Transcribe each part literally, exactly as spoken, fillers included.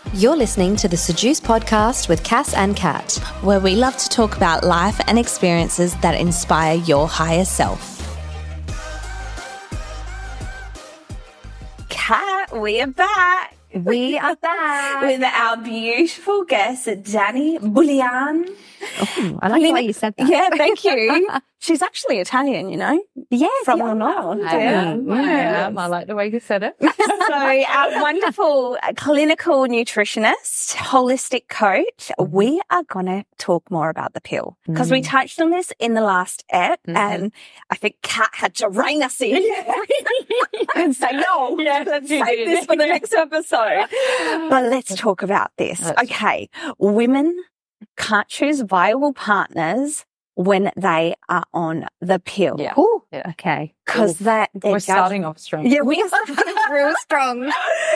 You're listening to the Seduce podcast with Cass and Kat, where we love to talk about life and experiences that inspire your higher self. Kat, we are back. We are back with our beautiful guest, Dani Bullian. Oh, I like the way you said that. Yeah, thank you. She's actually Italian, you know? Yes. From yeah. the north. I am. I am. I like the way you said it. So our wonderful clinical nutritionist, holistic coach, we are going to talk more about the pill because mm. we touched on this in the last ep mm-hmm. and I think Kat had to rein us in and say, no, yeah, let's save this for the next episode. But let's talk about this. That's okay. Women can't choose viable partners when they are on the pill. Yeah. Ooh. Yeah. Okay. Because that we're just starting off strong. Yeah, we are starting real strong.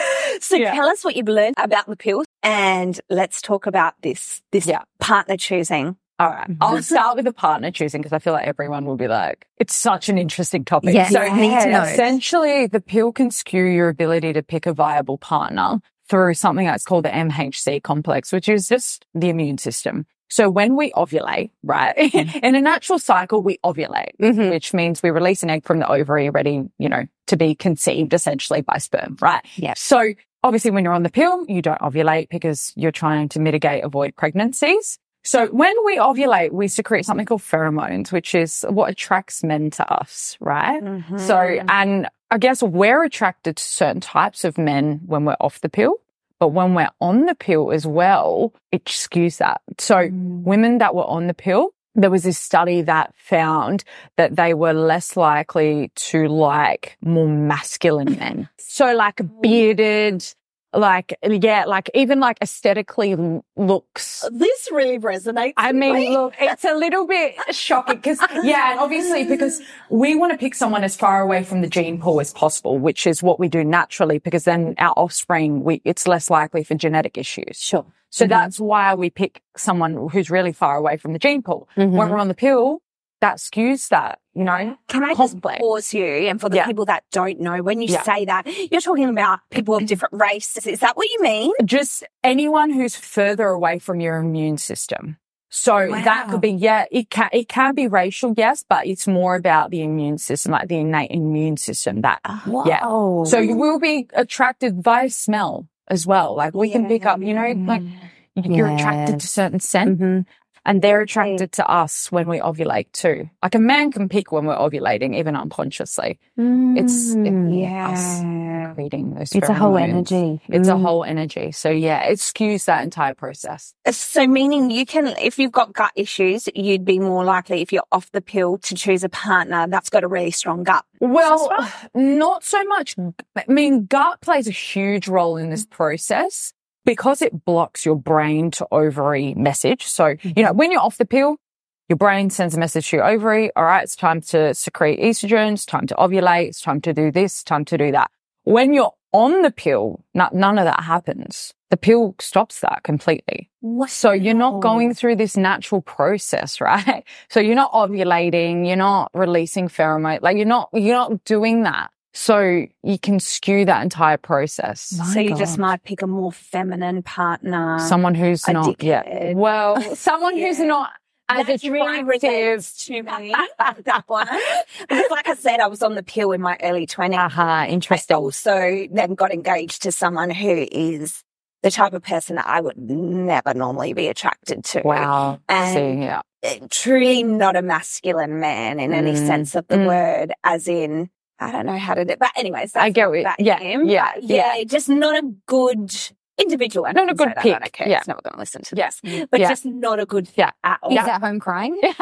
So yeah. Tell us what you've learned about the pill, and let's talk about this this yeah. partner choosing. All right. Mm-hmm. I'll start with the partner choosing because I feel like everyone will be like, it's such an interesting topic. Yeah, so I need to know. Essentially, the pill can skew your ability to pick a viable partner through something that's called the M H C complex, which is just the immune system. So when we ovulate, right, in a natural cycle, we ovulate, mm-hmm. which means we release an egg from the ovary ready, you know, to be conceived essentially by sperm, right? Yeah. So obviously when you're on the pill, you don't ovulate because you're trying to mitigate, avoid pregnancies. So when we ovulate, we secrete something called pheromones, which is what attracts men to us, right? Mm-hmm. So, and I guess we're attracted to certain types of men when we're off the pill. But when we're on the pill as well, it skews that. So mm. women that were on the pill, there was this study that found that they were less likely to like more masculine men. So like bearded, like, yeah, like even like aesthetically looks. This really resonates. I mean, me. Look, it's a little bit shocking because, yeah, and obviously because we want to pick someone as far away from the gene pool as possible, which is what we do naturally because then our offspring, we, it's less likely for genetic issues. Sure. So mm-hmm. that's why we pick someone who's really far away from the gene pool. Mm-hmm. When we're on the pill, that skews that, you know. Can I just pause you? And for the yeah. people that don't know, when you yeah. say that, you're talking about people of different races. Is that what you mean? Just anyone who's further away from your immune system. So wow. that could be, yeah, it can, it can be racial, yes, but it's more about the immune system, like the innate immune system that, wow. yeah. So you will be attracted via smell as well. Like we yeah. can pick up, you know, like you're yes. attracted to certain scent. Mm-hmm. And they're attracted to us when we ovulate too. Like a man can pick when we're ovulating, even unconsciously. Mm, it's it, yeah. us creating those It's pheromones. a whole energy. It's mm. a whole energy. So yeah, it skews that entire process. So meaning you can, if you've got gut issues, you'd be more likely if you're off the pill to choose a partner that's got a really strong gut. Well, not so much. I mean, gut plays a huge role in this process. Because it blocks your brain to ovary message. So, you know, when you're off the pill, your brain sends a message to your ovary. All right, it's time to secrete estrogen. It's time to ovulate. It's time to do this, time to do that. When you're on the pill, not, none of that happens. The pill stops that completely. What? So you're not going through this natural process, right? So you're not ovulating. You're not releasing pheromone. Like you're not, you're not doing that. So you can skew that entire process. My so you God. just might pick a more feminine partner. Someone who's a not, dickhead. yeah. Well, someone yeah. who's not as That's really attractive to me. That one. Because like I said, I was on the pill in my early twenties. Aha, uh-huh, interesting. I also then got engaged to someone who is the type of person that I would never normally be attracted to. Wow. And See, yeah. truly not a masculine man in mm. any sense of the mm. word, as in, I don't know how to do it. But anyways, that's I get it. about Yeah, him. yeah, but yeah, yeah. Just not a good individual. Not a good pick. Okay, yeah. He's never going to listen to yeah. this. But yeah. just not a good fit yeah. at all. He's at home crying. He's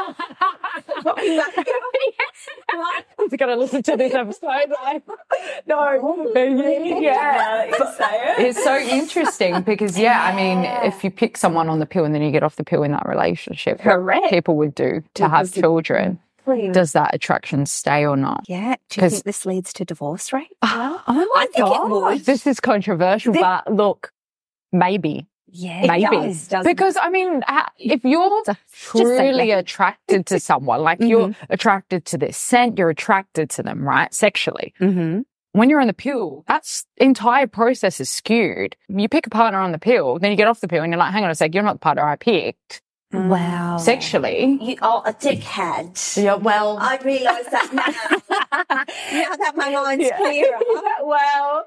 got to listen to this episode. Like, no. Yeah. It's so interesting because, yeah, I mean, if you pick someone on the pill and then you get off the pill in that relationship, correct, what people would do to it have children. Does that attraction stay or not? Yeah. Do you think this leads to divorce rate? Oh, oh my I think God. it would. This is controversial, This- but look, maybe. Yeah, Maybe. it does, doesn't Because, I mean, ha- if you're truly attracted to someone, like Mhm. you're attracted to their scent, you're attracted to them, right? Sexually. Mm-hmm. when you're on the pill, that entire process is skewed. You pick a partner on the pill, then you get off the pill and you're like, hang on a sec, you're not the partner I picked. Wow. Sexually. You are a dickhead. Yeah, well. I realise that now. Now that my mind's Yeah. clearer. Well.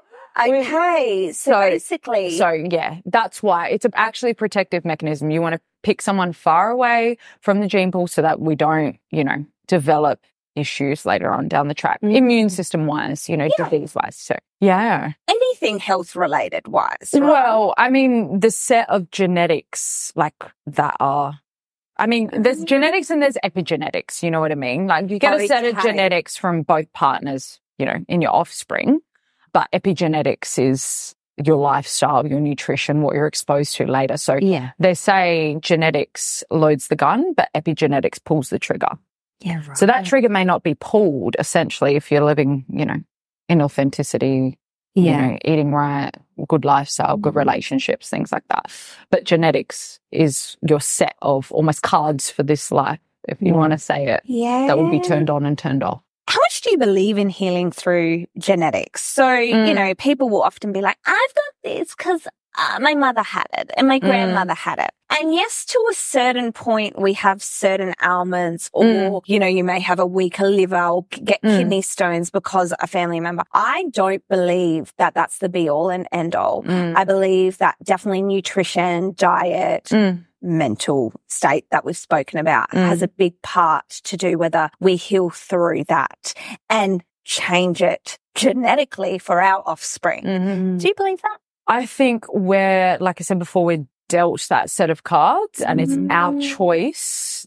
Okay. So, So- basically. So yeah, that's why it's a, actually a protective mechanism. You want to pick someone far away from the gene pool so that we don't, you know, develop issues later on down the track, Mm. immune system wise, you know, Yeah. disease wise. So yeah. anything health related wise. Right? Well, I mean, the set of genetics like that are, I mean, there's genetics and there's epigenetics, you know what I mean? Like you get a set of Okay. genetics from both partners, you know, in your offspring, but epigenetics is your lifestyle, your nutrition, what you're exposed to later. So Yeah. they say genetics loads the gun, but epigenetics pulls the trigger. Yeah, right. So that trigger may not be pulled essentially if you're living, you know, in authenticity, yeah. you know, eating right, good lifestyle, good relationships, things like that. But genetics is your set of almost cards for this life, if you Yeah. want to say it, Yeah. that will be turned on and turned off. How much do you believe in healing through genetics? So, you Mm. know, people will often be like, I've got this because uh, my mother had it and my Mm. grandmother had it. And yes, to a certain point, we have certain ailments or, Mm. you know, you may have a weaker liver or k- get Mm. kidney stones because a family member. I don't believe that that's the be all and end all. Mm. I believe that definitely nutrition, diet, Mm. mental state that we've spoken about Mm. has a big part to do whether we heal through that and change it genetically for our offspring. Mhm. Do you believe that? I think we're, like I said before, we're dealt that set of cards and it's our choice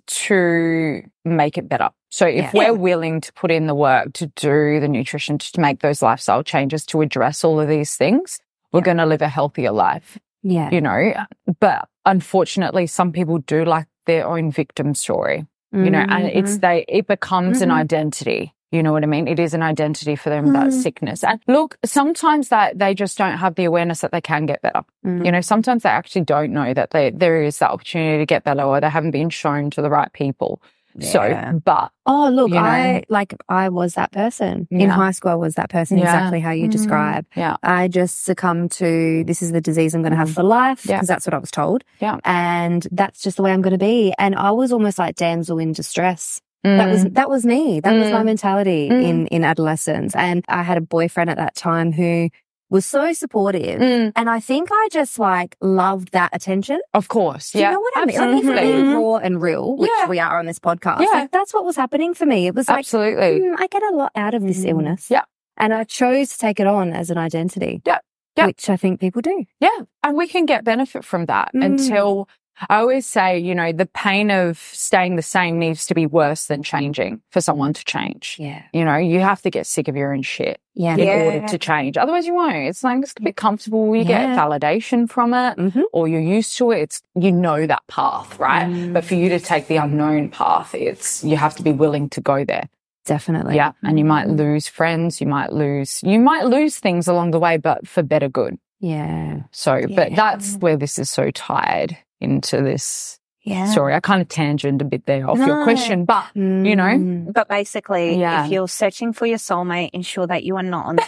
to make it better. So if Yeah. we're willing to put in the work to do the nutrition, to make those lifestyle changes, to address all of these things, we're going to live a healthier life, Yeah. you know. But unfortunately, some people do like their own victim story, you know, and it's they, it becomes an identity. You know what I mean? It is an identity for them, that sickness. And look, sometimes that they just don't have the awareness that they can get better. You know, sometimes they actually don't know that they, there is that opportunity to get better or they haven't been shown to the right people. Yeah. So, but Oh, look, You know? I like I was that person in Yeah. high school. I was that person, Yeah. exactly how you describe. yeah, I just succumbed to this is the disease I'm going to have for life because Yeah. that's what I was told, yeah. and that's just the way I'm going to be. And I was almost like damsel in distress. That was that was me. That was my Mm. mentality Mm. in in adolescence. And I had a boyfriend at that time who was so supportive. Mm. And I think I just like loved that attention. Of course. Do yeah. you know what I mean? Like, if we're Absolutely. being raw and real, which Yeah. we are on this podcast, Yeah. like, that's what was happening for me. It was like, Absolutely. mm, I get a lot out of this Mm. illness. Yeah. And I chose to take it on as an identity. Yeah. Yeah. Which I think people do. Yeah. And we can get benefit from that Mm. until I always say, you know, the pain of staying the same needs to be worse than changing for someone to change. Yeah. You know, you have to get sick of your own shit Yeah. in Yeah. order to change. Otherwise you won't. It's like, it's a bit comfortable. You get Yeah. validation from it Mm-hmm. or you're used to it. It's, you know that path, right? Mm. But for you to take the unknown path, it's, you have to be willing to go there. Definitely. Yeah. And you might lose friends. You might lose, you might lose things along the way, but for better good. Yeah. So, but Yeah. that's where this is so tied into this Yeah. story. I kind of tangent a bit there off your No. question, but you know, Mm. But basically, Yeah. if you're searching for your soulmate, ensure that you are not on the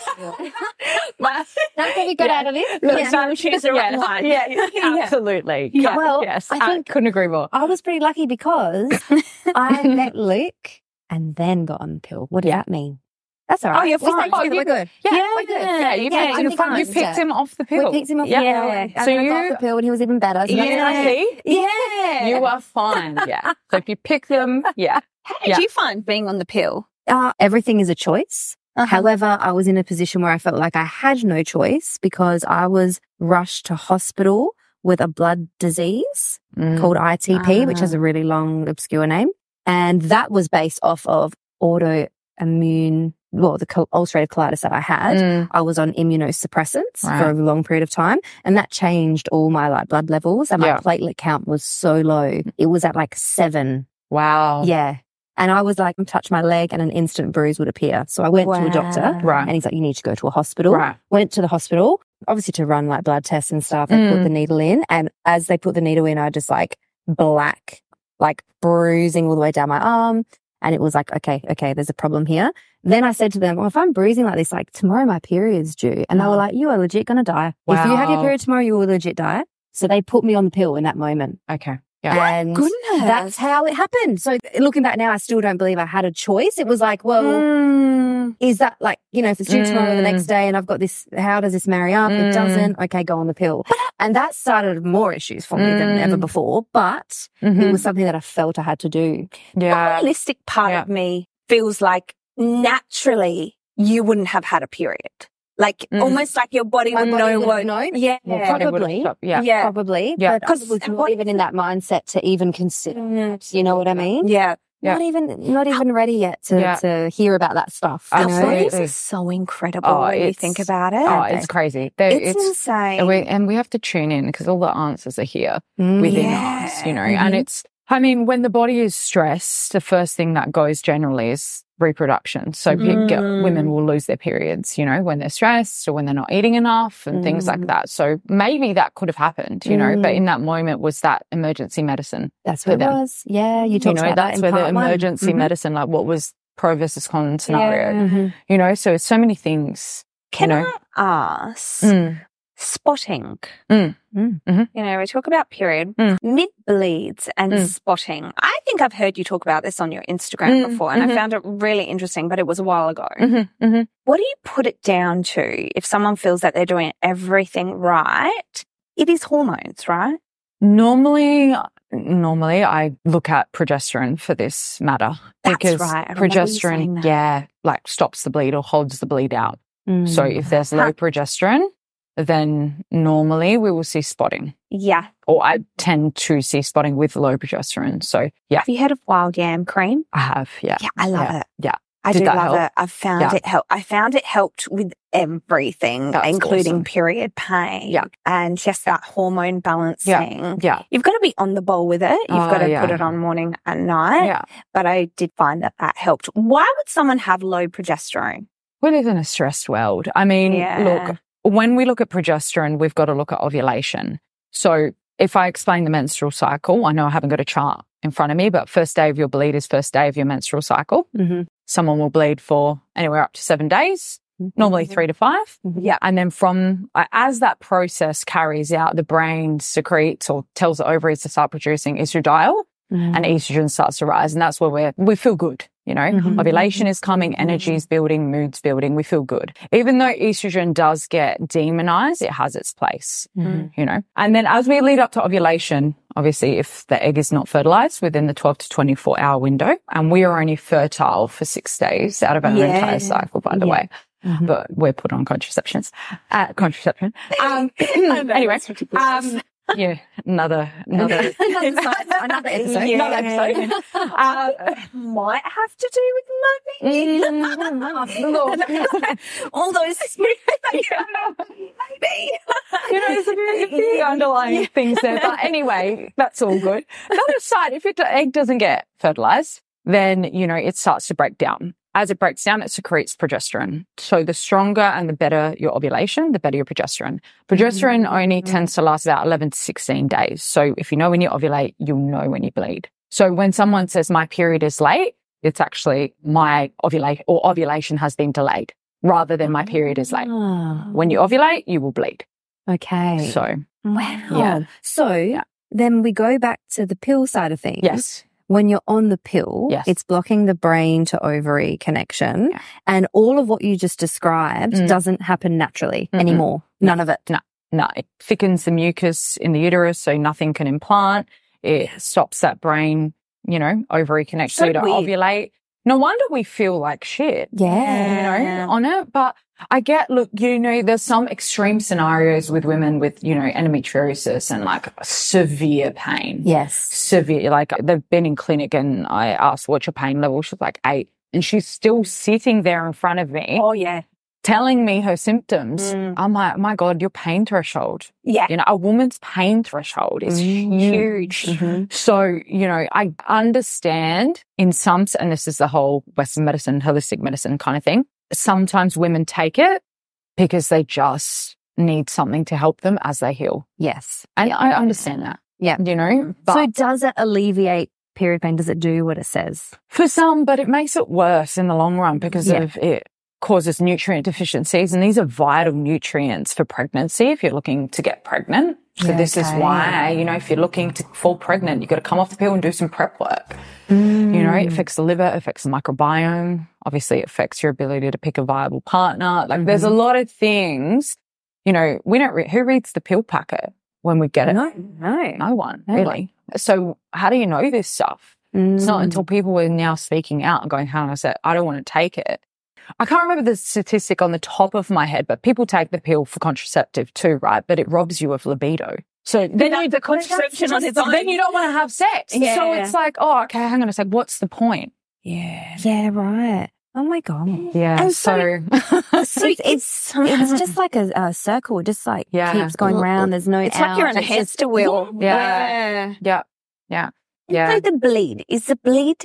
That's what we got Yeah. out of it. Look, Yeah. so choose the right yeah, one. yeah, yeah, absolutely. Yeah. Well, yes, I I think- couldn't agree more. I was pretty lucky because I met Luke and then got on the pill. What does Yeah. that mean? That's all right. Oh, you're We stayed fine. together, Oh, you- we're good. Yeah, we're good. yeah, you Yeah, picked I him. think I You understand. picked him off the pill. We picked him up. Yeah. Yeah. And So then I got you- off the pill and he was even better. So that's Yeah, nice. see? Yeah. You are fine. Yeah. So if you pick them, yeah. How did Yeah. you find being on the pill? Uh, everything is a choice. Uh-huh. However, I was in a position where I felt like I had no choice because I was rushed to hospital with a blood disease Mm. called I T P, which Ah. has a really long, obscure name. And that was based off of autoimmune, well, the col- ulcerative colitis that I had. Mm. I was on immunosuppressants Right. for a long period of time, and that changed all my like blood levels, and my Yeah. platelet count was so low. It was at like seven. Wow. Yeah. And I was like, touch my leg and an instant bruise would appear. So I went to a doctor Right. and he's like, you need to go to a hospital. Right. Went to the hospital, obviously to run like blood tests and stuff. They Mm. put the needle in, and as they put the needle in, I just like black, like bruising all the way down my arm. And it was like, okay, okay, there's a problem here. Then I said to them, well, if I'm bruising like this, like tomorrow my period's due. And they were like, you are legit going to die. Wow. If you have your period tomorrow, you will legit die. So they put me on the pill in that moment. Okay. Yeah. And Goodness. that's how it happened. So looking back now, I still don't believe I had a choice. It was like, well, Mm. is that like, you know, if it's due tomorrow or the next day and I've got this, how does this marry up? Mm. It doesn't. Okay, go on the pill. And that started more issues for me than Mm. ever before. But Mhm. it was something that I felt I had to do. Yeah. The holistic part Yeah. of me feels like naturally you wouldn't have had a period. Like Mm. almost like your body My would body know would what. have known. Yeah. Your body would have Probably. stopped. Yeah. Yeah. Probably. Yeah. But I was not even in that mindset to even consider. You know what I mean? Yeah. Yeah. Not even, not even ready yet to, Yeah. to hear about that stuff. you Our know? Absolutely. bodies are so incredible Oh, when you it's- think about it. Oh, it's crazy. They're- it's, it's insane. and we, and we have to tune in because all the answers are here Mm. within Yeah. us, you know, and it's, I mean, when the body is stressed, the first thing that goes generally is reproduction. So pe- get- Mm. women will lose their periods, you know, when they're stressed or when they're not eating enough and things like Mm. that. So maybe that could have happened, you know, but Mm. in that moment was that emergency medicine. That's for what it them. was. Yeah. You You talked know, about that's that where in the part one. emergency Mhm. medicine, like what was pro versus con scenario, Yeah. Mhm. you know, so it's so many things. Can you know. I ask Mm. spotting? Mm. Mm. Mhm. You know, we talk about period, Mm. mid bleeds and Mm. spotting. I think I've heard you talk about this on your Instagram Mm, before, and mhm. I found it really interesting, but it was a while ago. Mhm, mhm. What do you put it down to if someone feels that they're doing everything right? It is hormones, right? Normally, normally I look at progesterone for this matter That's because right. I remember you saying progesterone, that. yeah, like stops the bleed or holds the bleed out. Mm. So if there's low Huh. progesterone, then normally we will see spotting, Yeah. or I tend to see spotting with low progesterone. So yeah, Have you heard of wild yam cream? I have. Yeah. Yeah, I love Yeah. it. Yeah. I Did do that love help? it. I found Yeah. it help. I found it helped with everything, That's including awesome. period pain. Yeah. And just that hormone balancing. Yeah. You've got to be on the ball with it. You've Oh, got to yeah. put it on morning and night. Yeah. But I did find that that helped. Why would someone have low progesterone? We live in a stressed world. I mean, Yeah. look, when we look at progesterone, we've got to look at ovulation. So if I explain the menstrual cycle, I know I haven't got a chart in front of me, but first day of your bleed is first day of your menstrual cycle. Mhm. Someone will bleed for anywhere up to seven days, normally three to five. Yeah. And then from, uh, as that process carries out, the brain secretes or tells the ovaries to start producing estradiol Mhm. and estrogen starts to rise. And that's where we're, we feel good. You know, Mhm. ovulation is coming, energy is building, mood's building. We feel good. Even though estrogen does get demonized, it has its place, Mhm. you know. And then as we lead up to ovulation, obviously if the egg is not fertilized within the twelve to twenty-four hour window, and we are only fertile for six days out of our Yeah. entire cycle, by the Yeah. way. Mhm. But we're put on contraceptions, uh, contraception. Um, anyway, um, yeah, another, another, Another side- another episode. Yeah. Another episode. Uh, might have to do with money. Mm, All those maybe. you know, there's a few, a few underlying things there. But anyway, that's all good. The other side, if your egg doesn't get fertilized, then, you know, it starts to break down. As it breaks down, it secretes progesterone. So the stronger and the better your ovulation, the better your progesterone. Progesterone Mm-hmm. only tends to last about eleven to sixteen days. So if you know when you ovulate, you'll know when you bleed. So when someone says my period is late, it's actually my ovulate or ovulation has been delayed rather than my period is late. Ah, When you ovulate, you will bleed. okay. So Wow. Yeah. So then we go back to the pill side of things. yes. When you're on the pill, Yes. it's blocking the brain to ovary connection. Yeah. And all of what you just described Mm. doesn't happen naturally Mm-mm. anymore. None of it. No, it thickens the mucus in the uterus so nothing can implant. It stops that brain, you know, ovary connection so So you don't weird. ovulate. No wonder we feel like shit, Yeah. you know, on it. But I get, look, you know, there's some extreme scenarios with women with, you know, endometriosis and like severe pain. Yes. Severe, like they've been in clinic and I asked, what's your pain level? She's like eight. And she's still sitting there in front of me Oh, yeah. telling me her symptoms. Mm. I'm like, my God, your pain threshold. Yeah. You know, a woman's pain threshold is Mm. huge. Mhm. So, you know, I understand in some, and this is the whole Western medicine, holistic medicine kind of thing. Sometimes women take it because they just need something to help them as they heal. Yes. And I understand that. Yeah. You know, but So does it alleviate period pain? Does it do what it says? For some, but it makes it worse in the long run because Yeah. of it causes nutrient deficiencies. And these are vital nutrients for pregnancy if you're looking to get pregnant. So Yeah, this is okay. why, you know, if you're looking to fall pregnant, you've got to come off the pill and do some prep work. Mm. You know, it affects the liver, it affects the microbiome. Obviously, it affects your ability to pick a viable partner. Like, there's a lot of things, you know, we don't, re- who reads the pill packet when we get it? No, no. No one, No really. So how do you know this stuff? It's not Mm. until people are now speaking out and going, hang on a sec, I don't want to take it. I can't remember the statistic on the top of my head, but people take the pill for contraceptive too, right? But it robs you of libido. So then, that's you, the contraception on its own. then you don't want to have sex. Yeah. So it's like, oh, okay, hang on a sec, what's the point? Yeah. Yeah, right. Oh my God. Yeah, And so... So it's, it's, it's just like a, a circle, just like Yeah. keeps going round. There's no It's out. like you're on a It's just- hamster wheel. Yeah. yeah, yeah, yeah. So the bleed, is the bleed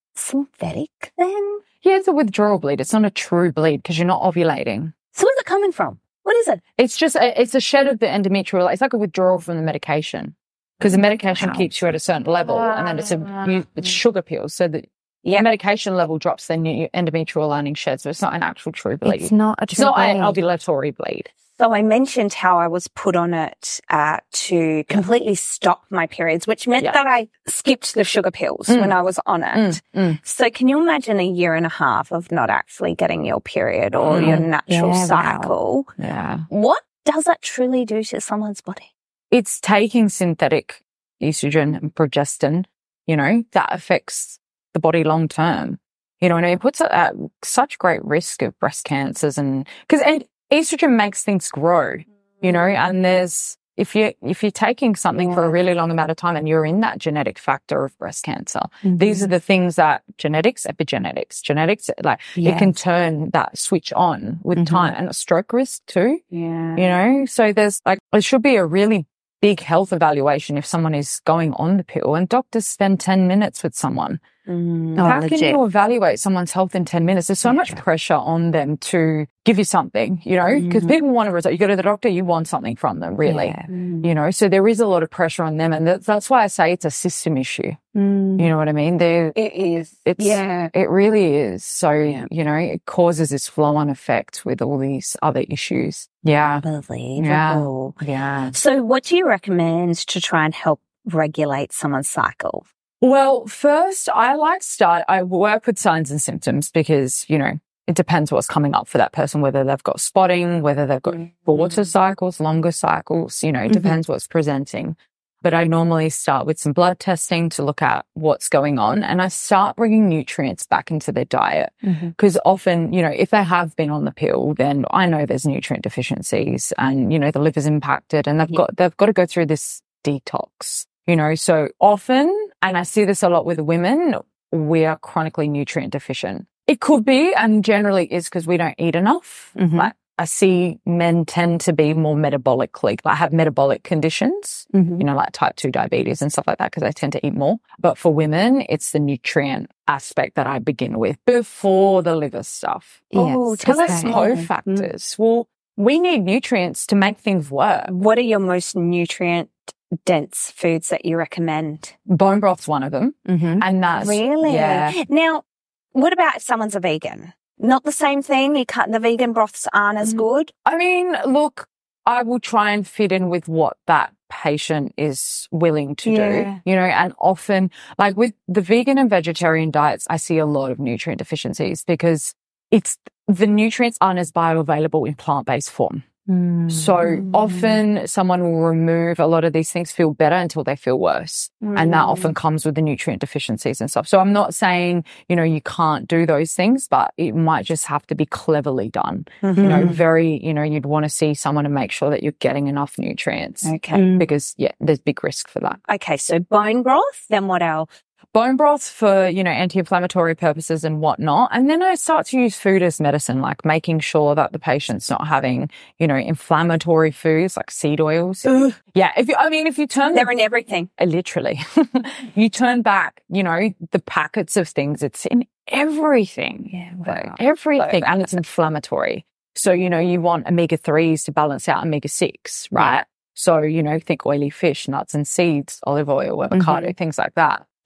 synthetic then? Yeah, it's a withdrawal bleed. It's not a true bleed because you're not ovulating. So where's it coming from? What is it? It's just, a, it's a shed of the endometrial. It's like a withdrawal from the medication because the medication Wow. keeps you at a certain level and then it's a, you, it's sugar pills. So the Yeah. medication level drops, then your endometrial lining sheds. So it's not an actual true bleed. It's not a It's true not an bleed. ovulatory bleed. So I mentioned how I was put on it uh, to completely stop my periods, which meant Yeah. that I skipped the sugar pills Mm. when I was on it. Mm, mm. So can you imagine a year and a half of not actually getting your period or Mm. your natural Yeah, wow. cycle? Yeah. What does that truly do to someone's body? It's taking synthetic estrogen and progestin, you know, that affects the body long term. You know, and it puts it at such great risk of breast cancers and because estrogen makes things grow, you know, and there's if you if you're taking something for a really long amount of time and you're in that genetic factor of breast cancer, Mm-hmm. these are the things that genetics, epigenetics, genetics, like Yeah. it can turn that switch on with Mhm. time and a stroke risk too. Yeah. You know, so there's like, it should be a really big health evaluation if someone is going on the pill and doctors spend ten minutes with someone. Mm. Oh, How legit. can you evaluate someone's health in ten minutes? There's so much pressure on them to give you something, you know, because people want a result. You go to the doctor, you want something from them, really, Yeah. you know, so there is a lot of pressure on them. And that's, that's why I say it's a system issue. Mm. You know what I mean? There, It is. it's, Yeah. it really is. So, Yeah. you know, it causes this flow on effect with all these other issues. Yeah. Unbelievable. Yeah. So what do you recommend to try and help regulate someone's cycle? Well, first, I like start, I work with signs and symptoms because, you know, it depends what's coming up for that person, whether they've got spotting, whether they've got shorter cycles, longer cycles, you know, it depends what's presenting. But I normally start with some blood testing to look at what's going on and I start bringing nutrients back into their diet because often, you know, if they have been on the pill, then I know there's nutrient deficiencies and, you know, the liver's impacted and they've got, they've got to go through this detox, you know, so often, and I see this a lot with women, we are chronically nutrient deficient. It could be and generally is because we don't eat enough. Mhm. Like I see men tend to be more metabolically, like have metabolic conditions, Mhm. you know, like type two diabetes and stuff like that because they tend to eat more. But for women, it's the nutrient aspect that I begin with before the liver stuff. Oh, Yes. tell Because us that's more. cofactors. Well, we need nutrients to make things work. What are your most nutrient dense foods that you recommend? Bone broth's one of them. Mhm. And that's, Really? yeah. Now, what about if someone's a vegan? Not the same thing. You cut the vegan broths aren't as good. I mean, look, I will try and fit in with what that patient is willing to Yeah. do, you know, and often like with the vegan and vegetarian diets, I see a lot of nutrient deficiencies because it's the nutrients aren't as bioavailable in plant-based form. Mm. So often someone will remove a lot of these things, feel better until they feel worse. And that often comes with the nutrient deficiencies and stuff. So I'm not saying, you know, you can't do those things, but it might just have to be cleverly done. You know, very, you know, you'd want to see someone and make sure that you're getting enough nutrients Okay. because, yeah, there's big risk for that. Okay. So bone broth. Then what else? Bone broth for, you know, anti-inflammatory purposes and whatnot. And then I start to use food as medicine, like making sure that the patient's not having, you know, inflammatory foods like seed oils. Ugh. Yeah. If you, I mean, if you turn They're in everything. Uh, literally, you turn back, you know, the packets of things, it's in everything. Yeah. Like, everything. And it's inflammatory. So, you know, you want omega threes to balance out omega six, right? So, you know, think oily fish, nuts and seeds, olive oil, avocado, things like that.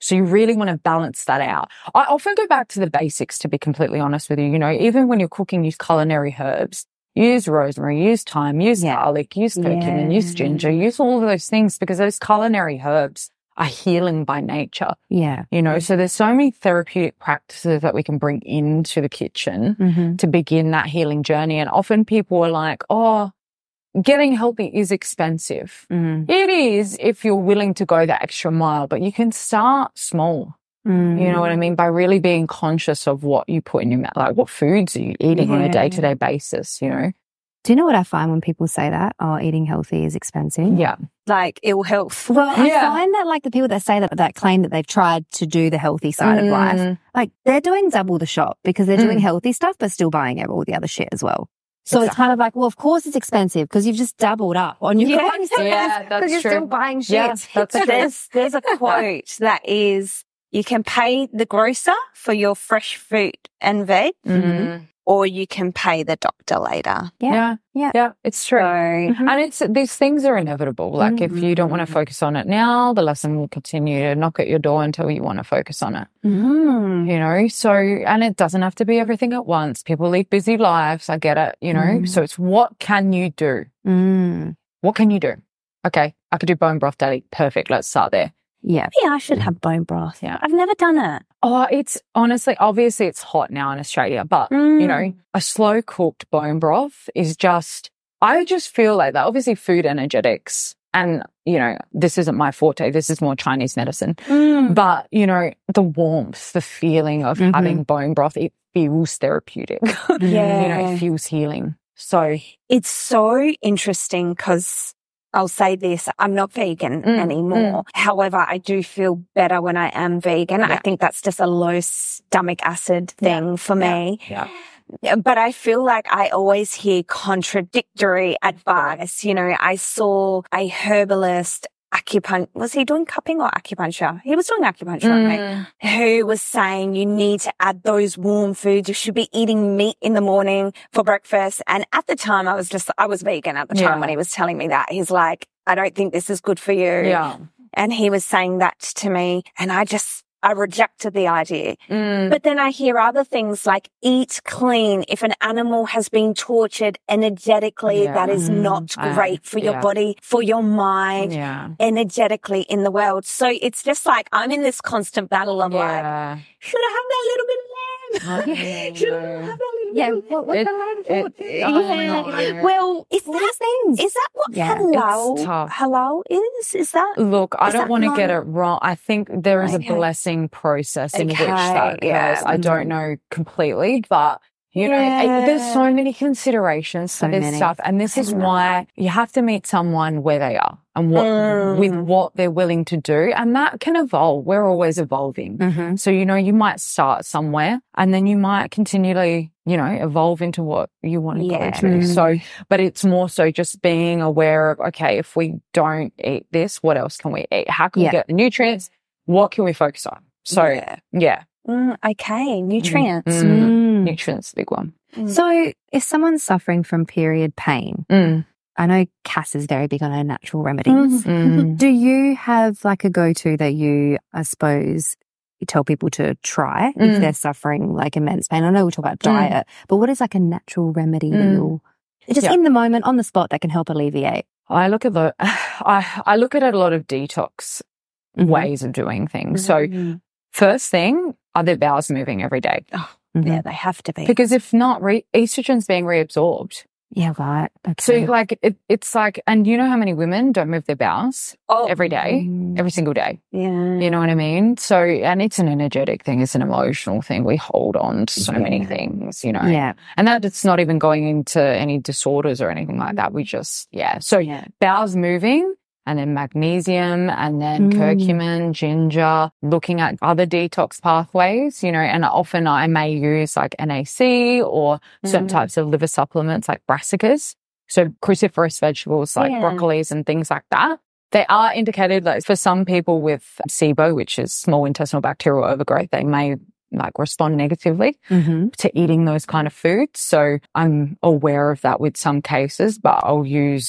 So you really want to balance that out. I often go back to the basics, to be completely honest with you. You know, even when you're cooking, use culinary herbs. Use rosemary, use thyme, use Yeah. garlic, use curcumin, Yeah. use ginger, use all of those things, because those culinary herbs are healing by nature. Yeah. You know, so there's so many therapeutic practices that we can bring into the kitchen Mm-hmm. to begin that healing journey. And often people are like, oh, getting healthy is expensive. Mm-hmm. It is if you're willing to go that extra mile, but you can start small. Mm-hmm. You know what I mean? By really being conscious of what you put in your mouth, like what foods are you eating on a Yeah. day-to-day basis, you know? Do you know what I find when people say that? Oh, eating healthy is expensive. Yeah. Like ill health. Well, I Yeah. find that like the people that say that, that claim that they've tried to do the healthy side of life, Mm. like they're doing double the shop because they're doing Mm. healthy stuff, but still buying all the other shit as well. So it's Exactly. kind of like, well, of course it's expensive because you've just doubled up on your Yeah. groceries Yeah, because that's you're true. still buying shit. Yeah, that's But true. there's there's a quote that is, you can pay the grocer for your fresh fruit and veg, Mm. or you can pay the doctor later. Yeah. Yeah. Yeah. Yeah. It's true. So And it's, these things are inevitable. Like if you don't want to focus on it now, the lesson will continue to knock at your door until you want to focus on it. Mm. You know, so, and it doesn't have to be everything at once. People lead busy lives. I get it, you know, Mm. so it's what can you do? Mm. What can you do? Okay. I could do bone broth daily. Perfect. Let's start there. Yeah. maybe I should have bone broth. Yeah. I've never done it. Oh, it's honestly, obviously it's hot now in Australia, but you know, a slow cooked bone broth is just, I just feel like that. Obviously food energetics, and you know, this isn't my forte. This is more Chinese medicine, Mm. but you know, the warmth, the feeling of Mhm. having bone broth, it feels therapeutic. Yeah. You know, it feels healing. So It's so interesting because I'll say this, I'm not vegan Mm, anymore. However, I do feel better when I am vegan. I Yeah. think that's just a low stomach acid thing for me. yeah. But I feel like I always hear contradictory advice. You know, I saw a herbalist acupuncture. Was he doing cupping or acupuncture? He was doing acupuncture, I think, who was saying you need to add those warm foods. You should be eating meat in the morning for breakfast. And at the time I was just, I was vegan at the time Yeah. when he was telling me that. He's like, I don't think this is good for you. Yeah. And he was saying that to me, and I just, I rejected the idea. Mm. But then I hear other things like eat clean. If an animal has been tortured energetically, Yeah. that is not Uh, great for your yeah. body, for your mind, Yeah. energetically in the world. So it's just like I'm in this constant battle of like, Yeah. should I have that little bit of lamb? Should I have that little Yeah. bit of What, what's It- the line it- for? oh, yeah. no. Well, is All that, these things. is that what Yeah, halal, it's tough. halal is? Is that? Look, I Is don't that want to not- get it wrong. I think there is Okay. a blessing process in which Okay, that yeah. occurs. I don't know completely, but you know, Yeah. it- there's so many considerations So for this many. stuff. And this I is know. why you have to meet someone where they are and what, Mm. with what they're willing to do. And that can evolve. We're always evolving. Mm-hmm. So, you know, you might start somewhere and then you might continually, you know, evolve into what you want to Yeah. go to. Mm. So, but it's more so just being aware of, okay, if we don't eat this, what else can we eat? How can Yeah. we get the nutrients? What can we focus on? So, Yeah. yeah, Mm, okay, nutrients. Mm. Mm. nutrients, the big one. So if someone's suffering from period pain, Mm. I know Cass is very big on her natural remedies. Mm. Do you have like a go-to that you, I suppose, you tell people to try if Mm. they're suffering like immense pain? I know we talk about Mm. diet, but what is like a natural remedy that Mm. you'll just Yeah. in the moment, on the spot, that can help alleviate? I look at the, I, I look at a lot of detox Mhm. ways of doing things. So Mm. first thing, are their bowels moving every day? Mhm. Yeah, they have to be. Because if not, re- estrogen's being reabsorbed. Yeah, right. So Okay. like, it, it's like, and you know how many women don't move their bowels oh, every day, Mm. every single day? yeah. You know what I mean? So, and it's an energetic thing. It's an emotional thing. We hold on to so many Yeah. things, you know, Yeah. and that it's not even going into any disorders or anything like that. We just, yeah. So Yeah. bowels moving, and then magnesium, and then Mm. curcumin, ginger, looking at other detox pathways, you know, and often I may use like N A C or certain Mm. types of liver supplements like brassicas. So cruciferous vegetables like Yeah. broccolis and things like that. They are indicated like for some people with SIBO, which is small intestinal bacterial overgrowth, they may like respond negatively Mm-hmm. to eating those kind of foods. So I'm aware of that with some cases, but I'll use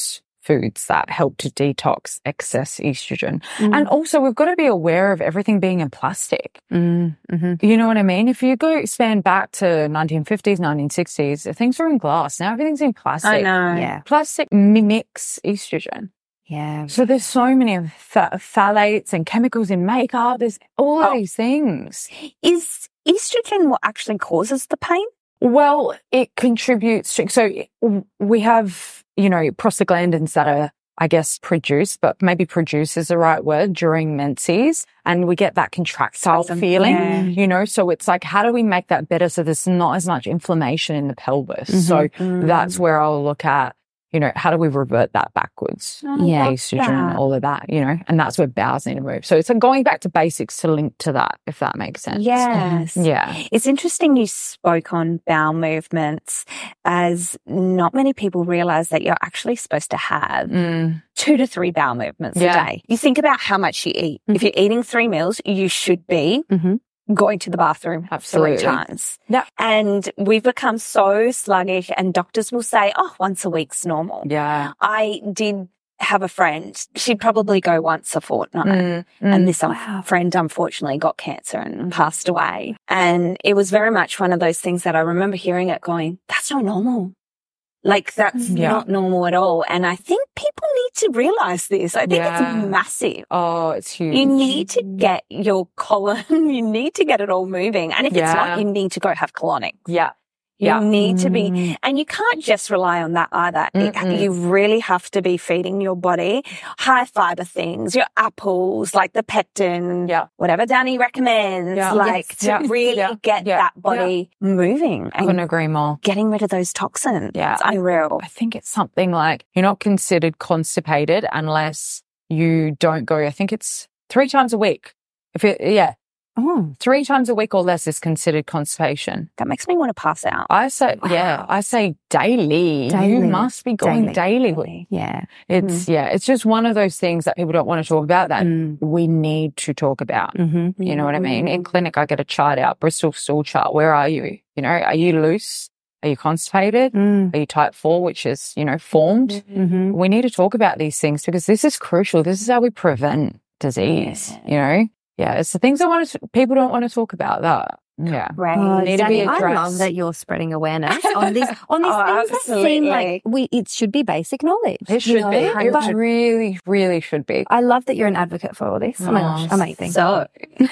foods that help to detox excess estrogen. Mm. And also we've got to be aware of everything being in plastic. Mm, mm-hmm. You know what I mean? If you go expand back to nineteen fifties, nineteen sixties, things were in glass. Now everything's in plastic. I know. Yeah. Plastic mimics estrogen. Yeah. So there's so many ph- phthalates and chemicals in makeup. There's all of Oh. these things. Is estrogen what actually causes the pain? Well, it contributes to, so we have, you know, prostaglandins that are, I guess, produced, but maybe produce is the right word, during menses. And we get that contractile Spasm. feeling, Yeah. you know, so it's like, how do we make that better so there's not as much inflammation in the pelvis? So Mm. that's where I'll look at, you know, how do we revert that backwards? Yeah. Estrogen, that. all of that, you know, and that's where bowels need to move. So it's like going back to basics to link to that, if that makes sense. Yes. Yeah. It's interesting you spoke on bowel movements, as not many people realize that you're actually supposed to have Mm. two to three bowel movements Yeah. a day. You think about how much you eat. If you're eating three meals, you should be Mm-hmm. going to the bathroom Absolutely. three times. Yeah. And we've become so sluggish, and doctors will say, oh, once a week's normal. Yeah. I did have a friend. She'd probably go once a fortnight. Mm. And this friend unfortunately got cancer and passed away. And it was very much one of those things that I remember hearing it going, that's not normal. Like, that's Yeah. not normal at all. And I think people need to realize this. I think Yeah. it's massive. Oh, it's huge. You need to get your colon, you need to get it all moving. And if it's Yeah. not, you need to go have colonics. Yeah. You Yeah. need to be, Mm. and you can't just rely on that either. It, Mm-mm. you really have to be feeding your body high fiber things, your apples, like the pectin, Yeah. whatever Danny recommends, Yeah. like Yes. to Yeah. really Yeah. get Yeah. that body moving I couldn't and agree more. getting rid of those toxins. Yeah. It's unreal. I think it's something like you're not considered constipated unless you don't go, I think it's three times a week. If it, yeah, Oh. three times a week or less is considered constipation. That makes me want to pass out. I say, yeah, I say daily. You Daily. must be going Daily. daily. Yeah. It's, yeah, it's just one of those things that people don't want to talk about that Mm. we need to talk about. Mm-hmm. You know what I mean? In clinic, I get a chart out, Bristol stool chart. Where are you? You know, are you loose? Are you constipated? Mm. Are you type four, which is, you know, formed? Mm-hmm. We need to talk about these things because this is crucial. This is how we prevent disease, you know? Yeah, it's the things I want to, people don't want to talk about that. Yeah. Right. Oh, Need to Danny, be I love addressed. that you're spreading awareness on these on these Oh, things that seem like we it should be basic knowledge. It you should know? be. It But really, really should be. I love that you're an advocate for all this. Oh my gosh, Oh, amazing. So,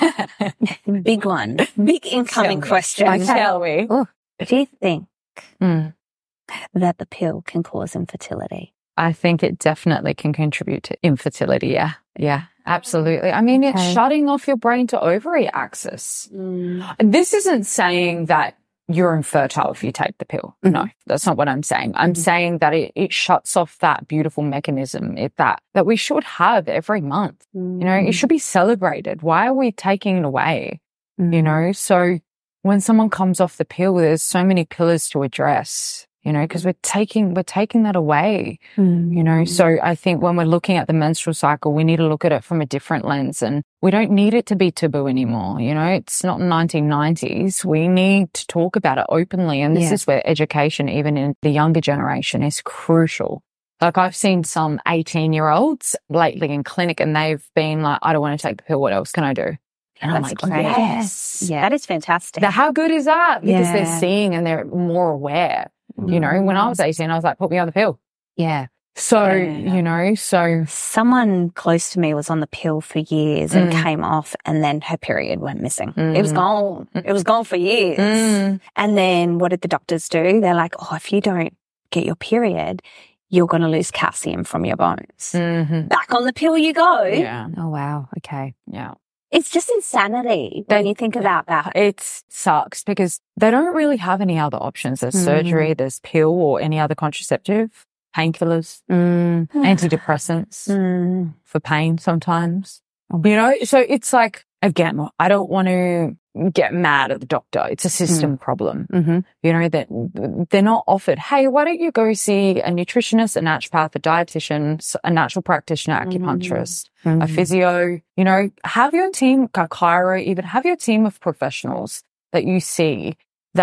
big one, big incoming Tell me. question. Okay. Shall we? Oh, Do you think Mm. that the pill can cause infertility? I think it definitely can contribute to infertility. Yeah. Yeah. Absolutely. I mean, it's Okay. shutting off your brain to ovary axis. This isn't saying that you're infertile if you take the pill. Mhm. No, that's not what I'm saying. I'm Mhm. saying that it, it shuts off that beautiful mechanism it, that, that we should have every month. You know, it should be celebrated. Why are we taking it away? You know, so when someone comes off the pill, there's so many pillars to address, you know, because we're taking, we're taking that away, Mm. you know. So I think when we're looking at the menstrual cycle, we need to look at it from a different lens, and we don't need it to be taboo anymore. You know, it's not nineteen nineties. We need to talk about it openly. And this Yeah. is where education, even in the younger generation, is crucial. Like I've seen some eighteen year olds lately in clinic and they've been like, I don't want to take the pill. What else can I do? And I'm That's like, great. yes. Yeah. That is fantastic. Now, how good is that? Because they're Yeah. seeing and they're more aware. You know, when I was eighteen, I was like, put me on the pill. Yeah. So, Yeah. you know, so Someone close to me was on the pill for years and Mm. came off, and then her period went missing. Mm. It was gone. It was gone for years. Mm. And then what did the doctors do? They're like, oh, if you don't get your period, you're going to lose calcium from your bones. Mhm. Back on the pill you go. Yeah. Oh wow. Okay. Yeah. It's just insanity when They- you think about that. It sucks because they don't really have any other options. There's Mm. surgery, there's pill or any other contraceptive, painkillers, Mm. antidepressants Mm. for pain sometimes. You know, so it's like, again, I don't want to get mad at the doctor. It's a system problem. Mm-hmm. You know, that they're not offered, hey, why don't you go see a nutritionist, a naturopath, a dietitian, a natural practitioner, acupuncturist, Mm-hmm. a physio, you know, have your team, a chiro, even have your team of professionals that you see that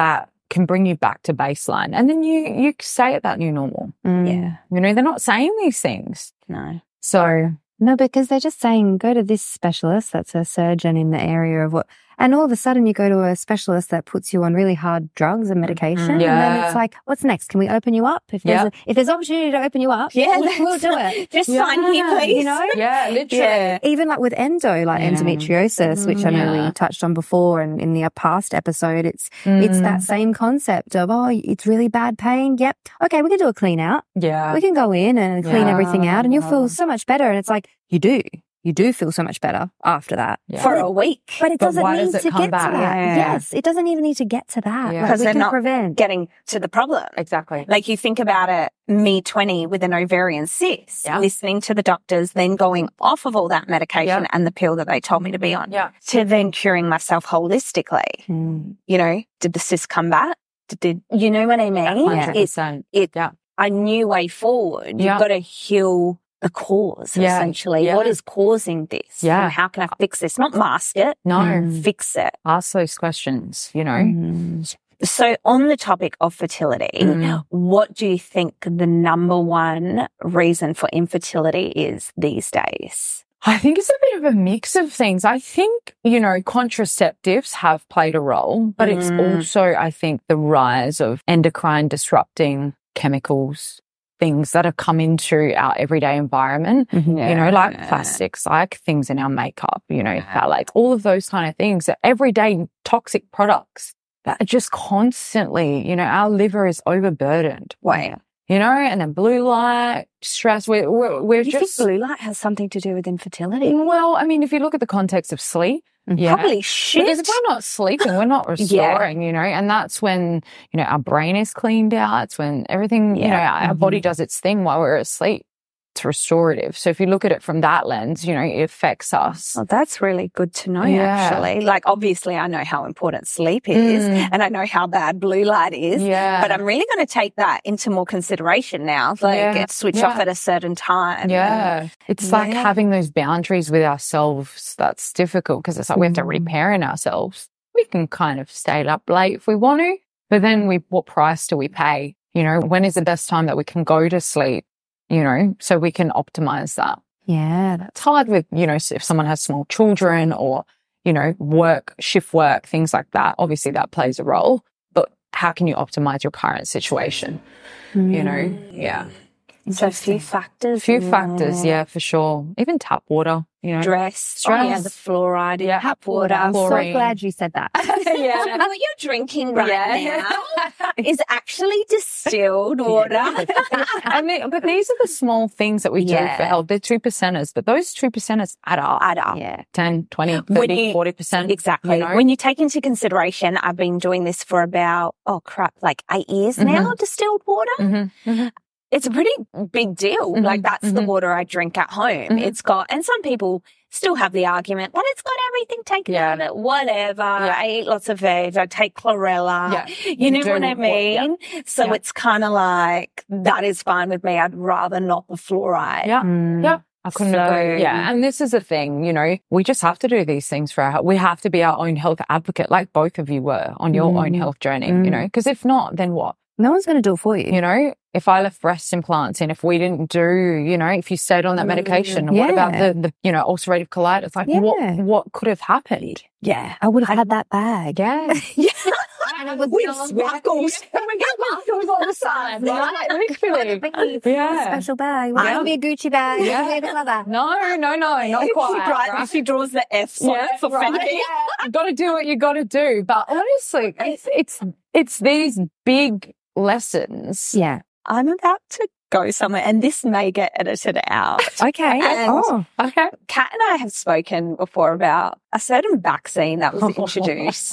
can bring you back to baseline. And then you, you stay at that new normal. Mm. Yeah. You know, they're not saying these things. No. So No, because they're just saying, go to this specialist that's a surgeon in the area of what, and all of a sudden you go to a specialist that puts you on really hard drugs and medication. Mm-hmm. And then Yeah. it's like, what's next? Can we open you up? If there's, Yeah. a, if there's opportunity to open you up, Yeah, we'll, we'll do it. Just Yeah. sign here, please. You know? yeah, literally. Yeah. Even like with endo, like Yeah. endometriosis, which I know Yeah. we touched on before and in the past episode, it's, it's Mm. that same concept of, oh, it's really bad pain. Yep. Okay. We can do a clean out. Yeah. We can go in and clean Yeah. everything out and you'll feel so much better. And it's like, you do. You do feel so much better after that. Yeah. For a week. But it But doesn't why need does it to come get back? to that. Yeah. Yes, it doesn't even need to get to that. Yeah. Like, Because we they're can not prevent. Getting to the problem. Exactly. Like you think about it, me twenty with an ovarian cyst, Yeah. listening to the doctors, then going off of all that medication Yeah. and the pill that they told me to be on, Yeah. to then curing myself holistically. Mm. You know, did the cyst come back? Did, did you know what I mean? one hundred It's percent. it, Yeah. a new way forward. You've Yeah. got to heal the cause, Yeah. essentially. Yeah. What is causing this? Yeah. And how can I fix this? Not mask it. No. Mm. Fix it. Ask those questions, you know. Mm. So on the topic of fertility, Mm. what do you think the number one reason for infertility is these days? I think it's a bit of a mix of things. I think, you know, contraceptives have played a role, but it's Mm. also, I think, the rise of endocrine disrupting chemicals, things that have come into our everyday environment, Mhm. you know, like plastics, like things in our makeup, you know, phthalates, all of those kind of things, that everyday toxic products that are just constantly, you know, our liver is overburdened. Wow. You know, and then blue light, stress, we're, we're, we're Do you just, think blue light has something to do with infertility? well, I mean, if you look at the context of sleep, yeah. Holy shit. Because if we're not sleeping, we're not restoring, you know, and that's when, you know, our brain is cleaned out. It's when everything, you know, Yeah. our, our body does its thing while we're asleep. It's restorative. So if you look at it from that lens, you know, it affects us. Well, that's really good to know, Yeah. actually. Like, obviously, I know how important sleep is Mm. and I know how bad blue light is. Yeah. But I'm really going to take that into more consideration now. Like, Yeah. switch Yeah. off at a certain time. Yeah. It's like Yeah. having those boundaries with ourselves. That's difficult because it's like we have to Mm. reparent ourselves. We can kind of stay up late if we want to, but then we, what price do we pay? You know, when is the best time that we can go to sleep? You know, so we can optimize that. Yeah, that's It's hard with, you know, if someone has small children or, you know, work, shift work, things like that. Obviously that plays a role, but how can you optimize your current situation? You know, yeah. So a few factors. A few factors, yeah, for sure. Even tap water, you know. Stress. Stress. Oh, yeah, the fluoride in Yeah. tap water. I'm Chlorine. so glad you said that. Yeah. What you're drinking right Yeah. now is actually distilled water. And they, but these are the small things that we do Yeah. for health. They're two percenters, but those two percenters add up. Add up. Yeah. ten, twenty, When thirty, you- forty percent. Exactly. You know? When you take into consideration, I've been doing this for about, oh crap, like eight years now, distilled water. Mm-hmm. Mm-hmm. It's a pretty big deal. Mhm, Like that's the mhm. water I drink at home. Mhm. It's got, and some people still have the argument, well, it's got everything taken Yeah. out of it, whatever. Yeah. I eat lots of veg. I take chlorella. Yeah. You know do what I what- mean? yeah. So Yeah. it's kind of like, that is fine with me. I'd rather not the fluoride. Yeah. Mm. Yeah. I couldn't So- agree. Yeah. And this is the thing, you know, we just have to do these things for our health. We have to be our own health advocate, like both of you were on your Mm. own health journey, you Mm. know, because if not, then what? No one's going to do it for you. You know, if I left breast implants in, if we didn't do, you know, if you stayed on that medication, what Yeah. about the, the, you know, ulcerative colitis? Like Yeah. what, what could have happened? Yeah. I would have had that bag. Yeah. Yeah. And it was With so- sparkles. We get sparkles on the side. Right, literally. It's Yeah. a special bag. Well, I- it'll be a Gucci bag. Yeah. It'll be a bit like that. No, no, no, not quite. She, draws, right? she draws the F on it for right. Fenty. You got to do what you got to do. But honestly, it's, it's, it's these big lessons. Yeah. I'm about to go somewhere and this may get edited out. Okay. And- Oh. Okay. Kat and I have spoken before about a certain vaccine that was introduced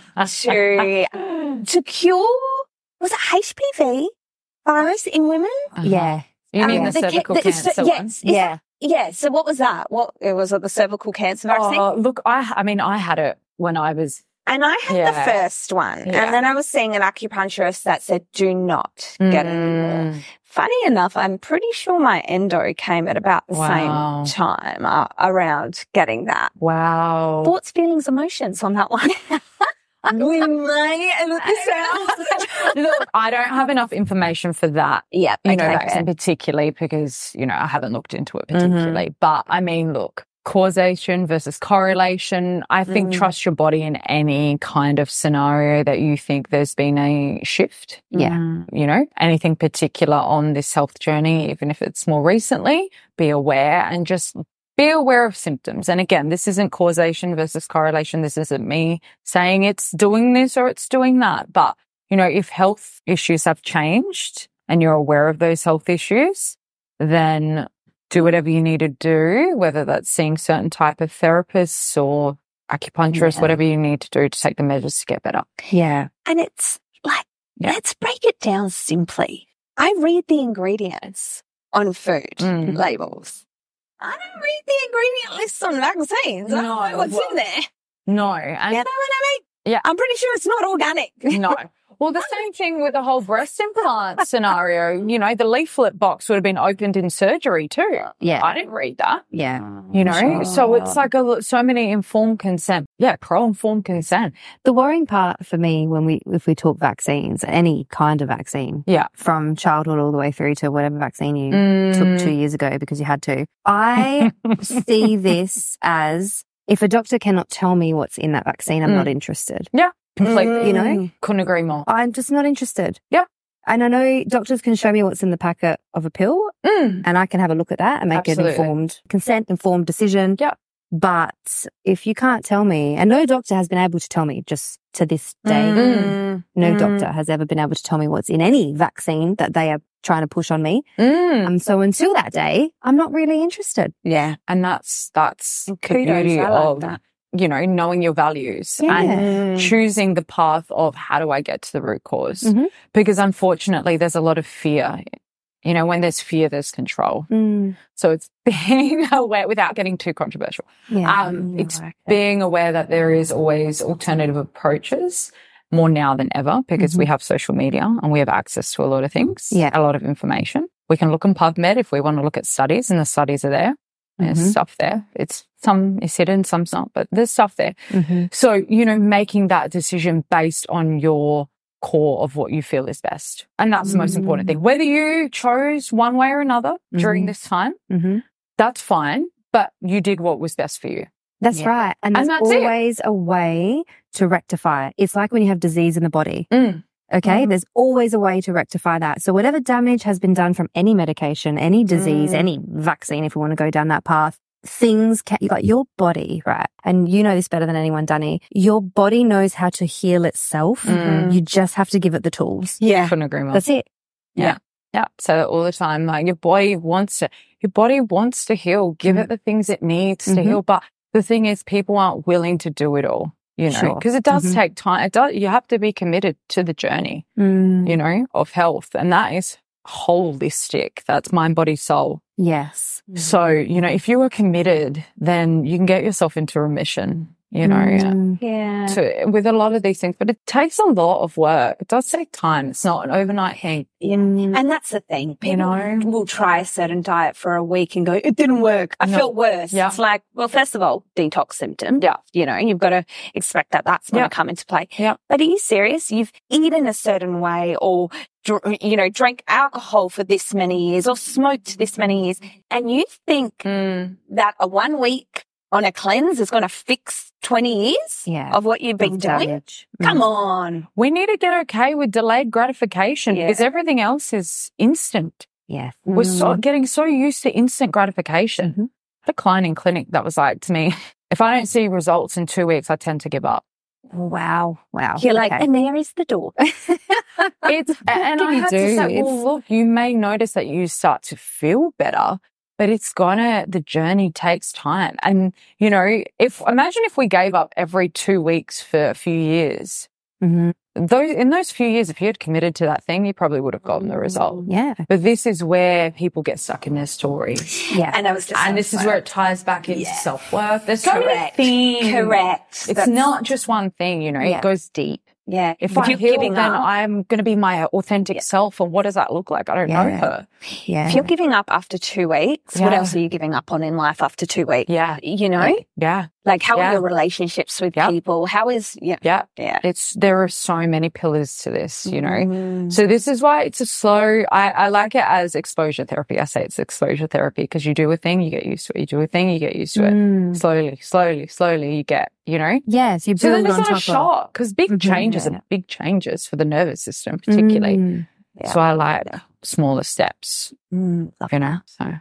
to, to cure, was it H P V virus in women? Yeah. You mean Um, the ca- cervical the- cancer yes, one? is Yeah. that- yeah. So what was that? What it was it the cervical cancer vaccine? Oh, look, I, I mean, I had it when I was, And I had Yeah. the first one. Yeah. And then I was seeing an acupuncturist that said, do not get it anymore. Mm. Funny enough, I'm pretty sure my endo came at about the Wow. same time uh, around getting that. Wow. Thoughts, feelings, emotions on that one. We may edit this out. Look, I don't have enough information for that. Yeah, You know, okay, vaccine fair. particularly because, you know, I haven't looked into it particularly. Mm-hmm. But I mean, look, causation versus correlation. I think Mm. trust your body in any kind of scenario that you think there's been a shift. Yeah. You know, anything particular on this health journey, even if it's more recently, be aware and just be aware of symptoms. And again, this isn't causation versus correlation. This isn't me saying it's doing this or it's doing that. But, you know, if health issues have changed and you're aware of those health issues, then do whatever you need to do, whether that's seeing certain type of therapists or acupuncturists, Yeah. whatever you need to do to take the measures to get better. Yeah. And it's like, Yeah. let's break it down simply. I read the ingredients on food Mm. labels. I don't read the ingredient lists on vaccines. I don't No, know what's well, in there. No. You And know what I mean? Yeah. I'm pretty sure it's not organic. no. Well, the same thing with the whole breast implant scenario. You know, the leaflet box would have been opened in surgery too. Yeah. I didn't read that. Yeah. You know, Sure. so it's like a, so many informed consent. Yeah, pro-informed consent. The worrying part for me when we, if we talk vaccines, any kind of vaccine, Yeah. from childhood all the way through to whatever vaccine you Mm. took two years ago because you had to, I see this as if a doctor cannot tell me what's in that vaccine, I'm Mm. not interested. Completely. You know? Couldn't agree more. I'm just not interested. Yeah. And I know doctors can show me what's in the packet of a pill Mm. and I can have a look at that and make Absolutely. an informed consent, informed decision. Yeah. But if you can't tell me, and no doctor has been able to tell me just to this day, Mm. no Mm. doctor has ever been able to tell me what's in any vaccine that they are trying to push on me. Mm. Um, so until that day, I'm not really interested. Yeah. And that's, that's the Kudos, beauty I like of, that. you know, knowing your values Yeah. and choosing the path of how do I get to the root cause? Mhm. Because unfortunately, there's a lot of fear. You know, when there's fear, there's control. Mm, So it's being aware, without getting too controversial, yeah. um, Yeah, it's I like that. being aware that there is always alternative approaches more now than ever because we have social media and we have access to a lot of things, Yeah. a lot of information. We can look in PubMed if we want to look at studies and the studies are there. There's Mhm. stuff there. It's some is hidden, some's not, but there's stuff there. Mhm. So, you know, making that decision based on your core of what you feel is best. And that's the most important thing. Whether you chose one way or another during Mhm. this time, Mhm. that's fine, but you did what was best for you. That's Yeah. right. And And there's that's it. always a way to rectify it. It's like when you have disease in the body. Mm. Okay. Mhm. There's always a way to rectify that. So whatever damage has been done from any medication, any disease, Mm. any vaccine, if we want to go down that path, things can, like your body, right? And you know this better than anyone, Danny. Your body knows how to heal itself. Mm. You just have to give it the tools. Yeah. Couldn't agree more. That's it. Yeah. Yeah. Say that all the time. Like your body wants to, your body wants to heal. Give it the things it needs to Mhm. heal. But the thing is, people aren't willing to do it all, you know, Sure. because it does Mhm. take time. It does, you have to be committed to the journey, Mm. you know, of health. And that is holistic. That's mind, body, soul. Yes. So, you know, if you are committed, then you can get yourself into remission, you know, Mm. Yeah. to, with a lot of these things, but it takes a lot of work. It does take time. It's not an overnight thing. Yeah. And that's the thing. People know? will try a certain diet for a week and go, it didn't work. I No. felt worse. Yeah. It's like, well, first of all, detox symptom. Yeah. You know, you've got to expect that that's going to Yeah. come into play. Yeah. But are you serious? You've eaten a certain way or, dr- you know, drank alcohol for this many years or smoked this many years. And you think Mm. that a one week on a cleanse is going to fix twenty years Yeah. of what you've been Of doing? damage. Come Mm. on. We need to get okay with delayed gratification Yeah. because everything else is instant. Yes. We're so, Mm. getting so used to instant gratification. Mhm. The client in clinic that was like to me, if I don't see results in two weeks, I tend to give up. Wow. Wow. You're like, Okay. and there is the door. It's, and can I you had do? to say, well, It's- look, you may notice that you start to feel better, but it's gonna, the journey takes time. And, you know, if, imagine if we gave up every two weeks for a few years, Mhm. those, in those few years, if you had committed to that thing, you probably would have gotten the result. Yeah. But this is where people get stuck in their stories. Yeah. And I was just, And this is where it ties back into Yeah. self-worth. There's so many correct. things. Correct. It's That's- not just one thing, you know, Yeah. it goes deep. Yeah. If, If I you're heal, giving then up, I'm going to be my authentic Yeah. self. And what does that look like? I don't know Yeah. her. Yeah. if you're giving up after two weeks, what Yeah. else are you giving up on in life after two weeks? Yeah. You know? Yeah. Like, how Yeah. are your relationships with Yep. people? How is, yeah. Yeah. Yeah. It's, there are so many pillars to this, you know. Mhm. So this is why it's a slow, I, I like it as exposure therapy. I say it's exposure therapy because you do a thing, you get used to it. You do a thing, you get used to it. Mm. Slowly, slowly, slowly you get, you know. Yes, you So then build it's on not a top of. shock because big Mhm. changes Yeah. are big changes for the nervous system, particularly. Mm. Yeah. So I like smaller steps, Mm, love you know. that. So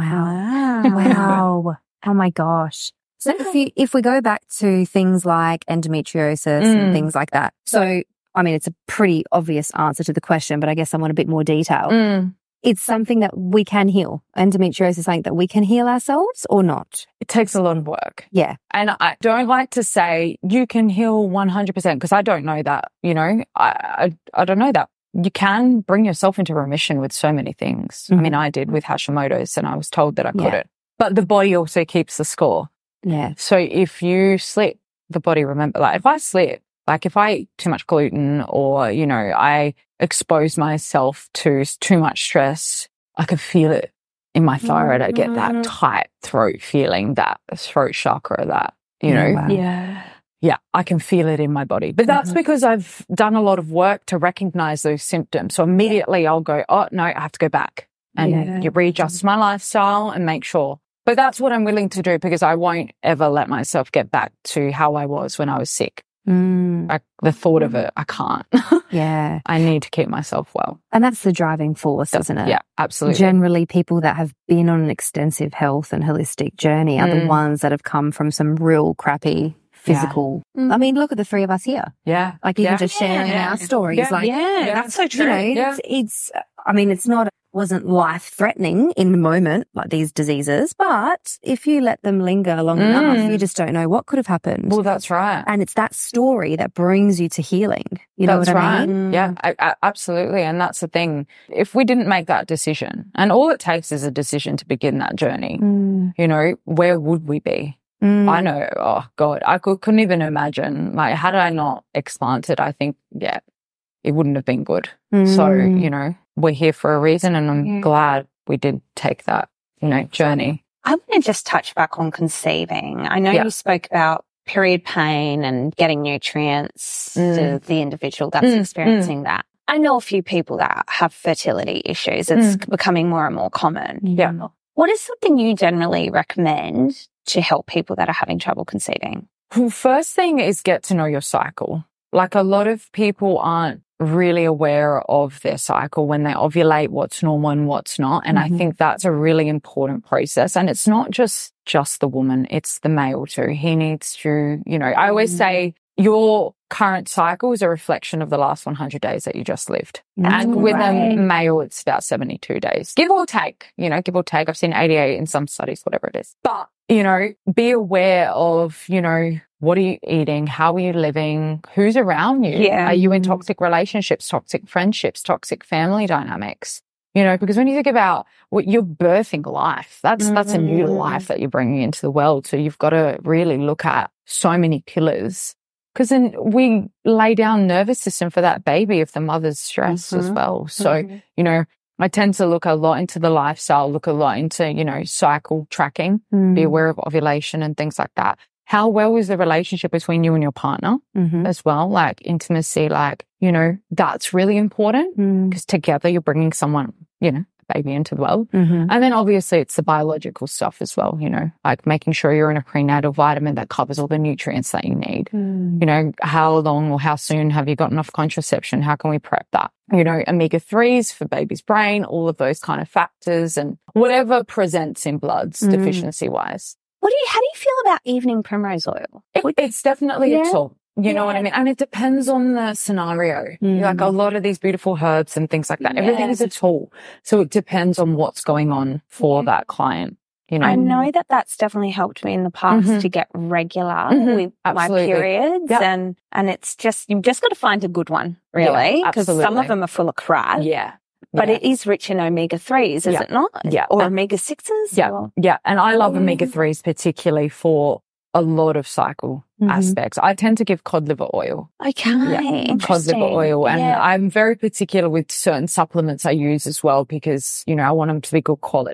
Wow. Wow. Wow. Oh my gosh. So if you, if we go back to things like endometriosis Mm. and things like that. So, I mean, it's a pretty obvious answer to the question, but I guess I want a bit more detail. mm, It's something that we can heal. Endometriosis is something that we can heal ourselves or not. it takes a lot of work. Yeah. And I don't like to say you can heal one hundred percent because I don't know that, you know, I, I, I don't know that. You can bring yourself into remission with so many things. I Mhm. mean, I did with Hashimoto's and I was told that I Yeah. couldn't. But the body also keeps the score. Yeah. So if you slip, the body remember, like if I slip, like if I eat too much gluten or, you know, I expose myself to s- too much stress, I can feel it in my thyroid. I get that Mhm. tight throat feeling, that throat chakra, that, you Yeah, know, wow. Yeah. yeah, I can feel it in my body. But that's Mhm. because I've done a lot of work to recognize those symptoms. So immediately I'll go, oh, no, I have to go back and Yeah. you readjust my lifestyle and make sure. But that's what I'm willing to do because I won't ever let myself get back to how I was when I was sick. Mm. Like the thought of it, I can't. Yeah. I need to keep myself well. And that's the driving force, isn't it? Yeah, absolutely. Generally, people that have been on an extensive health and holistic journey are the Mm. ones that have come from some real crappy physical. Mm. I mean, look at the three of us here. yeah. Like even Yeah. just sharing Yeah. our stories. Yeah. Like, Yeah, Yeah. that's so true. you know, Yeah. it's, it's, I mean, it's not, wasn't life threatening in the moment, like these diseases, but if you let them linger long Mm. enough, you just don't know what could have happened. Well, that's right. And it's that story that brings you to healing. You know That's what I right. mean? Yeah, I, I, absolutely. And that's the thing. If we didn't make that decision, and all it takes is a decision to begin that journey, Mm. you know, where would we be? Mm. I know. Oh God, I could, couldn't even imagine. Like, had I not explanted, I think, yeah, it wouldn't have been good. So, Mm. you know, we're here for a reason, and I'm Yeah. glad we did take that, you know, journey. I want to just touch back on conceiving. I know Yeah. you spoke about period pain and getting nutrients Mm. to the individual that's Mm, experiencing that. I know a few people that have fertility issues. It's Mm. becoming more and more common. Yeah. What is something you generally recommend to help people that are having trouble conceiving? Well, first thing is get to know your cycle. Like, a lot of people aren't really aware of their cycle when they ovulate, what's normal and what's not. And Mhm. I think that's a really important process. And it's not just, just the woman, it's the male too. He needs to, you know, I always say your current cycle is a reflection of the last one hundred days that you just lived. That's And with great. a male, it's about seventy-two days, give or take, you know, give or take. I've seen eighty-eight in some studies, whatever it is. But, you know, be aware of, you know, what are you eating? How are you living? Who's around you? Yeah. Are you in toxic relationships, toxic friendships, toxic family dynamics? You know, because when you think about what you're birthing life, that's, that's a new Mm. life that you're bringing into the world. So you've got to really look at so many pillars. Because then we lay down nervous system for that baby if the mother's stressed as Mhm. well. So, Mhm. you know, I tend to look a lot into the lifestyle, look a lot into, you know, cycle tracking, Mm. be aware of ovulation and things like that. How well is the relationship between you and your partner Mhm. as well? Like intimacy, like, you know, that's really important Mm. because together you're bringing someone, you know, a baby into the world. Mhm. And then obviously it's the biological stuff as well, you know, like making sure you're in a prenatal vitamin that covers all the nutrients that you need. Mm. You know, how long or how soon have you got enough contraception? How can we prep that? You know, omega threes for baby's brain, all of those kind of factors and whatever presents in bloods Mm. deficiency wise. What do you, how do you feel about evening primrose oil? It, it's definitely Yeah. a tool. You know what I Yeah. mean? And it depends on the scenario. Mm. Like a lot of these beautiful herbs and things like that. Everything Yeah. is a tool. So it depends on what's going on for Yeah. that client. You know? I know that that's definitely helped me in the past Mhm. to get regular Mhm. with Absolutely. my periods. Yep. And, and it's just, you've just got to find a good one, really. Yeah, Because some absolutely. of them are full of crap. Yeah. But yeah. it is rich in omega threes, is Yeah. it not? Yeah. Or Uh, omega sixes? Yeah. Or... Yeah. And I love Mm. omega threes particularly for a lot of cycle Mhm. aspects. I tend to give cod liver oil. Okay. Yeah. Cod Interesting. liver oil. And Yeah. I'm very particular with certain supplements I use as well because, you know, I want them to be good quality.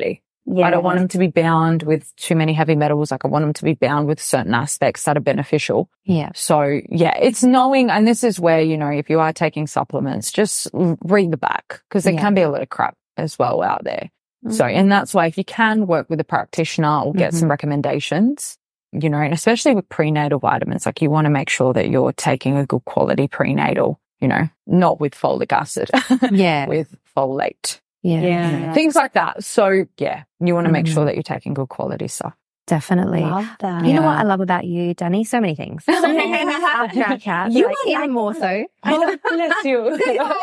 Yeah. I don't want them to be bound with too many heavy metals. Like I want them to be bound with certain aspects that are beneficial. Yeah. So yeah, it's knowing, and this is where, you know, if you are taking supplements, just read the back because there Yeah. can be a lot of crap as well out there. Mm-hmm. So, and that's why if you can work with a practitioner or get mm-hmm. some recommendations, you know, and especially with prenatal vitamins, like you want to make sure that you're taking a good quality prenatal, you know, not with folic acid. Yeah. With folate. Yeah. Yeah. You know, things like that. So yeah, you want to make Mm. sure that you're taking good quality stuff. Definitely. Love that. You know Yeah. what I love about you, Danny? So many things. After our chat, You like, are even like- more so. Oh, bless you.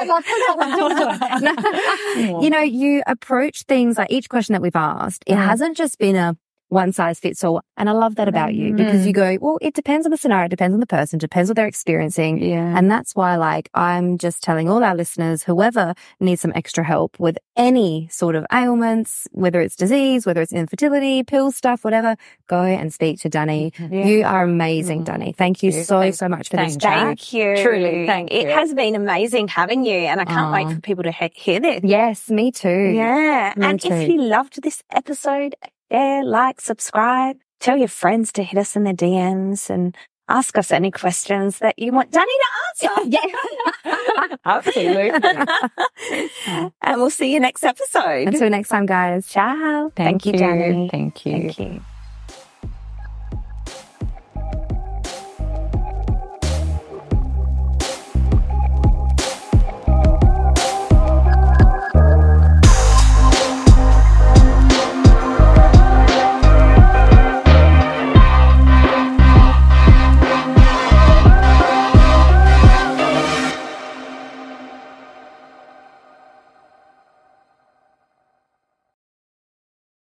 You know, you approach things like each question that we've asked, it Mm. hasn't just been a one size fits all. And I love that about you because Mm. you go, well, it depends on the scenario, it depends on the person, depends what they're experiencing. Yeah. And that's why, like, I'm just telling all our listeners, whoever needs some extra help with any sort of ailments, whether it's disease, whether it's infertility, pill stuff, whatever, go and speak to Danny. Yeah. You are amazing, Mm. Danny. Thank you Thank so, you. so much for Thank this you. chat. Thank you. Truly, thank It you. has been amazing having you, and I can't wait Aw. for people to he- hear this. Yes, me too. Yeah. Me And too. if you loved this episode, share, like, subscribe, tell your friends to hit us in the D Ms and ask us any questions that you want Danny to answer. Yeah. Absolutely. And we'll see you next episode. Until next time, guys. Ciao. Thank, you, Danny. Thank you. Thank you.